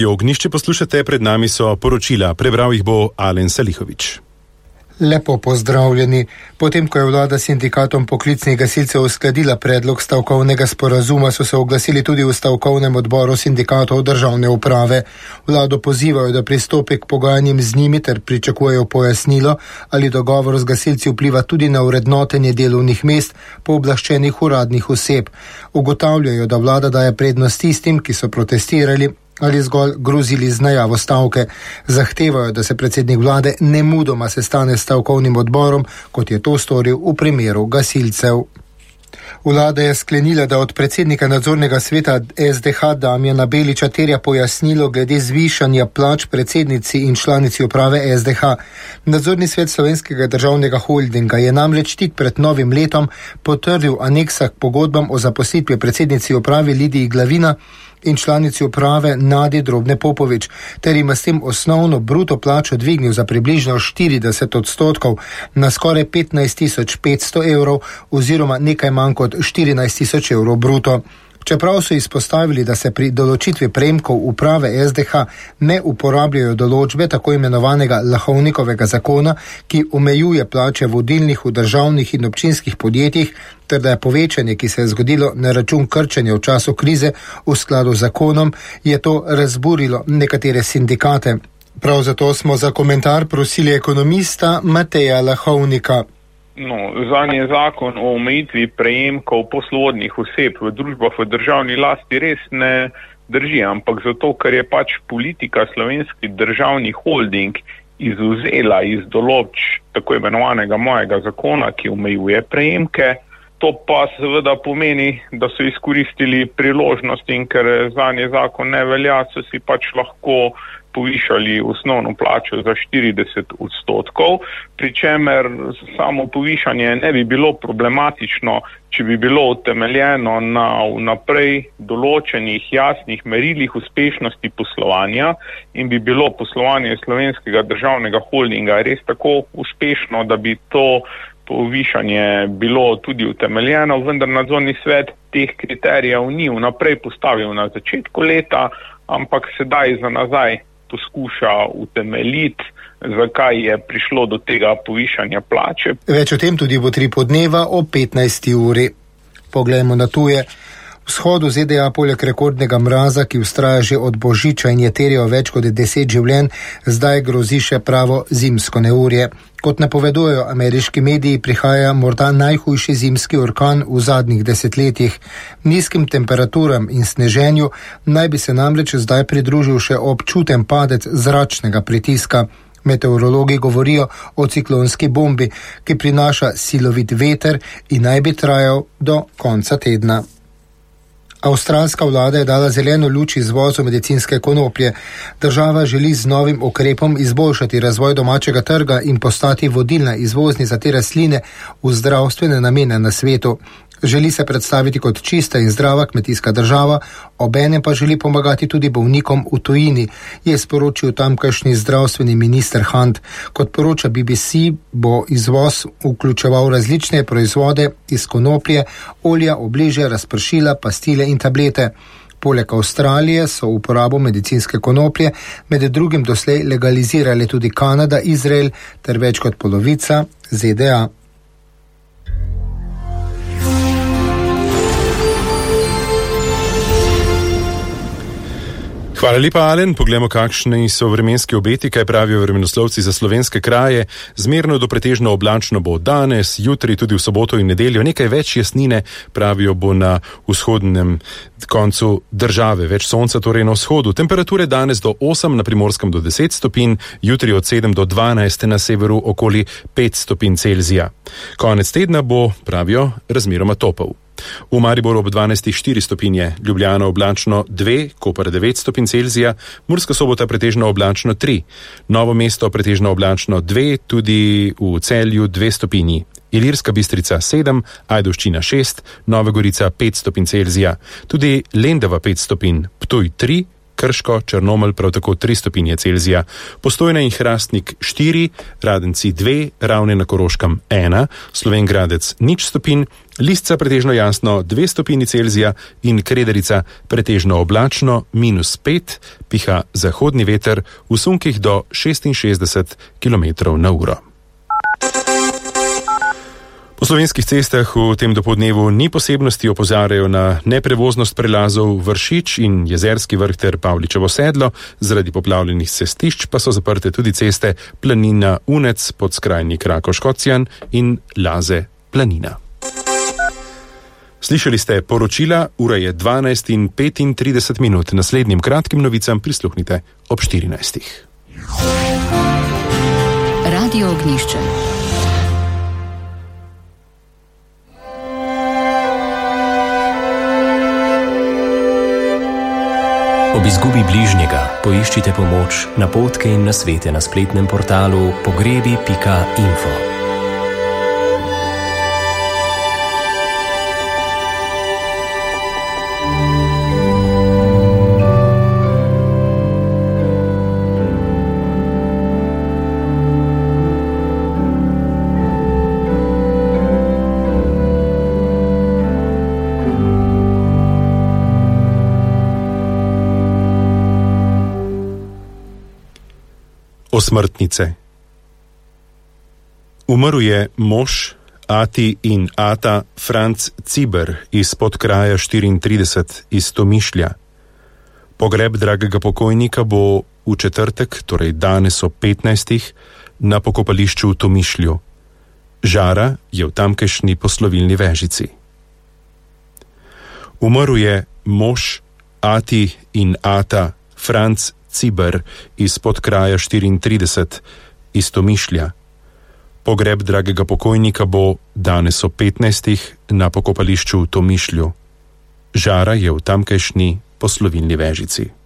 Ognjišče poslušate, pred nami so poročila. Prebral jih bo Alen Salihovič. Lepo pozdravljeni. Potem, ko je vlada sindikatom poklicnih gasilcev uskladila predlog stavkovnega sporazuma, so se oglasili tudi v stavkovnem odboru sindikatov državne uprave. Vlado pozivajo, da pristopi k pogajanjem z njimi ter pričakujejo pojasnilo, ali dogovor z gasilci vpliva tudi na vrednotenje delovnih mest pooblaščenih uradnih oseb. Ugotavljajo, da vlada daje prednost tistim, ki so protestirali ali zgolj grozili z najavo stavke. Zahtevajo, da se predsednik vlade nemudoma sestane s stavkovnim odborom, kot je to storil v primeru gasilcev. Vlada je sklenila, da od predsednika nadzornega sveta SDH Damjana Beliča terja pojasnilo glede zvišanja plač predsednici in članici uprave SDH. Nadzorni svet Slovenskega državnega holdinga je namreč tik pred novim letom potrdil aneksa k pogodbam o zaposlitvi predsednici uprave Lidiji Glavina in članici uprave Nadi Drobne Popovič, ter ima s tem osnovno bruto plačo dvignil za približno 40% na skoraj 15.500 evrov oziroma nekaj manj kot 14.000 evrov bruto. Čeprav so izpostavili, da se pri določitvi prejemkov uprave SDH ne uporabljajo določbe tako imenovanega Lahovnikovega zakona, ki omejuje plače vodilnih v državnih in občinskih podjetjih, ter da je povečanje, ki se je zgodilo na račun krčenja v času krize v skladu z zakonom, je to razburilo nekatere sindikate. Prav zato smo za komentar prosili ekonomista Mateja Lahovnika. Zanje je zakon o omejitvi prejemkov poslovodnih oseb v družbah v državni lasti res ne drži, ampak zato, ker je pač politika Slovenski državni holding izvzela iz določb tako imenovanega mojega zakona, ki omejuje prejemke. To pa seveda pomeni, da so izkoristili priložnost in ker zanje zakon ne velja, so si pač lahko povišali osnovno plačo za 40%, pri čemer samo povišanje ne bi bilo problematično, če bi bilo utemeljeno na vnaprej določenih jasnih merilih uspešnosti poslovanja in bi bilo poslovanje Slovenskega državnega holdinga res tako uspešno, da bi to povišanje bilo tudi utemeljeno, vendar nadzorni svet teh kriterijev ni vnaprej postavil na začetku leta, ampak sedaj za nazaj poskuša utemeljiti, zakaj je prišlo do tega povišanja plače. Več o tem tudi bo 3 podneva o 15. uri. Poglejmo na tuje. Vzhodu ZDA poleg rekordnega mraza, ki vztraja že od božiča in je terjal več kot 10 življenj, zdaj grozi še pravo zimsko neurje. Kot napovedujejo ameriški mediji, prihaja morda najhujši zimski orkan v zadnjih desetletjih. Nizkim temperaturam in sneženju naj bi se namreč zdaj pridružil še občuten padec zračnega pritiska. Meteorologi govorijo o ciklonski bombi, ki prinaša silovit veter in naj bi trajal do konca tedna. Avstralska vlada je dala zeleno luč izvozu medicinske konoplje. Država želi z novim ukrepom izboljšati razvoj domačega trga in postati vodilna izvoznica te rastline v zdravstvene namene na svetu. Želi se predstaviti kot čista in zdrava kmetijska država, obenem pa želi pomagati tudi bolnikom v tujini, je sporočil tamkajšnji zdravstveni minister Hunt. Kot poroča BBC, bo izvoz vključeval različne proizvode iz konoplje, olja, obliže, razpršila, pastile in tablete. Poleg Avstralije so uporabo medicinske konoplje med drugim doslej legalizirale tudi Kanada, Izrael ter več kot polovica ZDA. Hvala lepa, Alen. Poglejmo, kakšni so vremenski obeti, kaj pravijo vremenoslovci za slovenske kraje. Zmerno do pretežno oblačno bo danes, jutri, tudi v soboto in nedeljo. Nekaj več jasnine, pravijo, bo na vzhodnem koncu države. Več sonca torej na vzhodu. Temperature danes do 8, na Primorskem do 10 stopinj, jutri od 7 do 12, na severu okoli 5 stopinj Celzija. Konec tedna bo, pravijo, razmeroma topel. V Mariboru ob 12,4 stopinje, Ljubljana oblačno 2, Koper 9 stopinj Celzija, Murska Sobota pretežno oblačno 3, Novo mesto pretežno oblačno 2, tudi v Celju 2 stopinji, Ilirska Bistrica 7, Ajdovščina 6, Nova Gorica 5 stopinj Celzija, tudi Lendava 5 stopinj, Ptuj 3, Krško, Črnomelj prav tako 3 stopinje Celzija, Postojna in Hrastnik 4, Radenci 2, Ravne na Koroškem 1, Slovenj Gradec 0 stopinj, Lisca pretežno jasno 2 stopinji Celzija in Krederica pretežno oblačno -5, piha zahodni veter v sunkih do 66 km/h. Po slovenskih cestah v tem dopoldnevu ni posebnosti, opozarjajo na neprevoznost prelazov Vršič in Jezerski vrh ter Pavličevo sedlo, zaradi poplavljenih cestišč pa so zaprte tudi ceste Planina Unec, Podskrajnik Rakoš-Kocjan in Laze Planina. Slišali ste poročila, ura je 12:35, naslednjim kratkim novicam prisluhnite ob 14. Radio Ognjišče. Ob izgubi bližnjega poiščite pomoč, napotke in nasvete na spletnem portalu pogrebi.info. Osmrtnice. Umrl je mož, ati in ata Franc Ciber iz podkraja 34 iz Tomišlja. Pogreb dragega pokojnika bo v četrtek, torej danes ob 15. na pokopališču v Tomišlju. Žara je v tamkajšnji poslovilni vežici. Umrl je mož, ati in ata Franc Ciber iz podkraja 34 iz Tomišlja. Pogreb dragega pokojnika bo danes ob 15. na pokopališču v Tomišlju. Žara je v tamkajšnji poslovilni vežici.